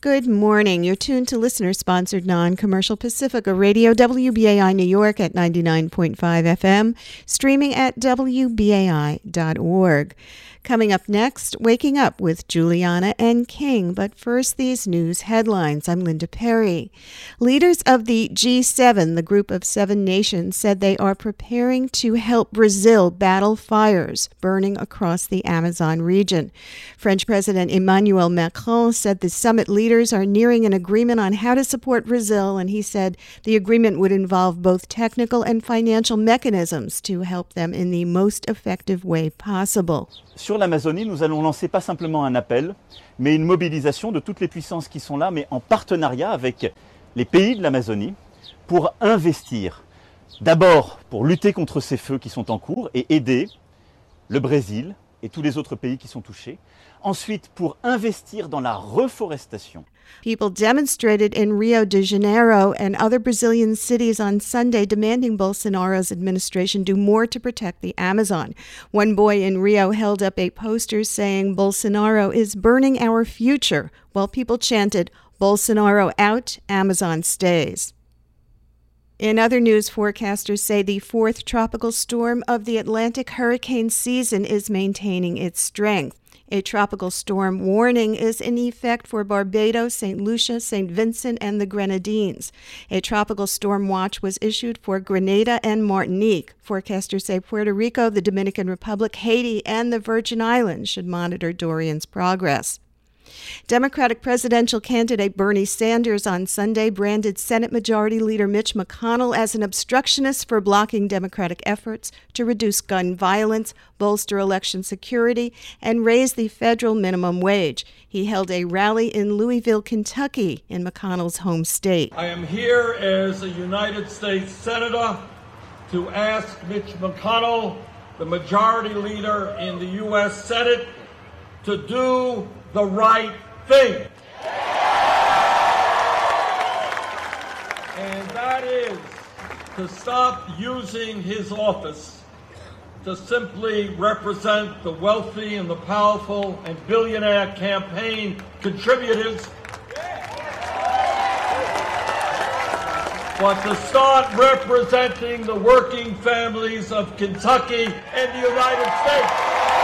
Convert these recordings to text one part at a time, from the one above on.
Good morning. You're tuned to listener-sponsored non-commercial Pacifica Radio, WBAI New York at 99.5 FM, streaming at WBAI.org. Coming up next, Waking Up with Juliana and King. But first, these news headlines. I'm Linda Perry. Leaders of the G7, the group of 7 nations, said they are preparing to help Brazil battle fires burning across the Amazon region. French President Emmanuel Macron said the summit leaders are nearing an agreement on how to support Brazil, and he said the agreement would involve both technical and financial mechanisms to help them in the most effective way possible. Sur l'Amazonie, nous allons lancer pas simplement un appel, mais une mobilisation de toutes les puissances qui sont là, mais en partenariat avec les pays de l'Amazonie pour investir. D'abord pour lutter contre ces feux qui sont en cours et aider le Brésil et tous les autres pays qui sont touchés. Ensuite, pour investir dans la reforestation. People demonstrated in Rio de Janeiro and other Brazilian cities on Sunday demanding Bolsonaro's administration do more to protect the Amazon. One boy in Rio held up a poster saying Bolsonaro is burning our future, while people chanted, Bolsonaro out, Amazon stays. In other news, forecasters say the 4th tropical storm of the Atlantic hurricane season is maintaining its strength. A tropical storm warning is in effect for Barbados, St. Lucia, St. Vincent, and the Grenadines. A tropical storm watch was issued for Grenada and Martinique. Forecasters say Puerto Rico, the Dominican Republic, Haiti, and the Virgin Islands should monitor Dorian's progress. Democratic presidential candidate Bernie Sanders on Sunday branded Senate Majority Leader Mitch McConnell as an obstructionist for blocking Democratic efforts to reduce gun violence, bolster election security, and raise the federal minimum wage. He held a rally in Louisville, Kentucky, in McConnell's home state. I am here as a United States Senator to ask Mitch McConnell, the Majority Leader in the U.S. Senate, to do the right thing. And that is to stop using his office to simply represent the wealthy and the powerful and billionaire campaign contributors, but to start representing the working families of Kentucky and the United States.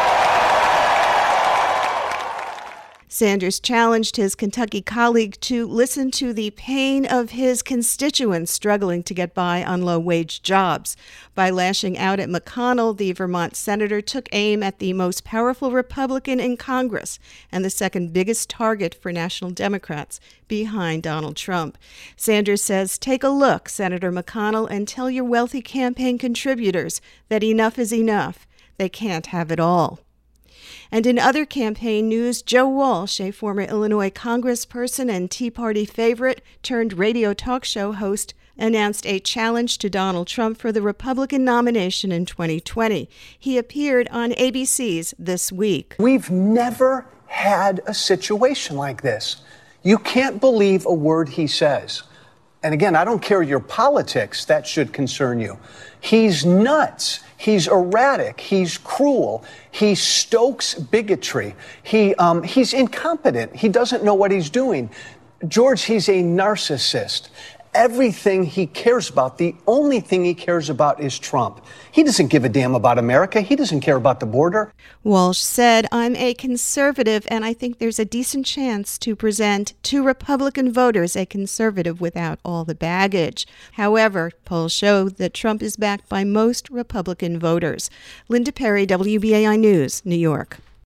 Sanders challenged his Kentucky colleague to listen to the pain of his constituents struggling to get by on low-wage jobs. By lashing out at McConnell, the Vermont senator took aim at the most powerful Republican in Congress and the second biggest target for national Democrats, behind Donald Trump. Sanders says, "Take a look, Senator McConnell, and tell your wealthy campaign contributors that enough is enough. They can't have it all." And in other campaign news, Joe Walsh, a former Illinois congressperson and Tea Party favorite turned radio talk show host, announced a challenge to Donald Trump for the Republican nomination in 2020. He appeared on ABC's This Week. We've never had a situation like this. You can't believe a word he says. And again, I don't care your politics, that should concern you. He's nuts. He's erratic. He's cruel. He stokes bigotry. He's incompetent. He doesn't know what he's doing. George, he's a narcissist. Everything he cares about, the only thing he cares about is Trump. He doesn't give a damn about America. He doesn't care about the border. Walsh said, "I'm a conservative, and I think there's a decent chance to present to Republican voters a conservative without all the baggage." However, polls show that Trump is backed by most Republican voters. Linda Perry, WBAI News, New York.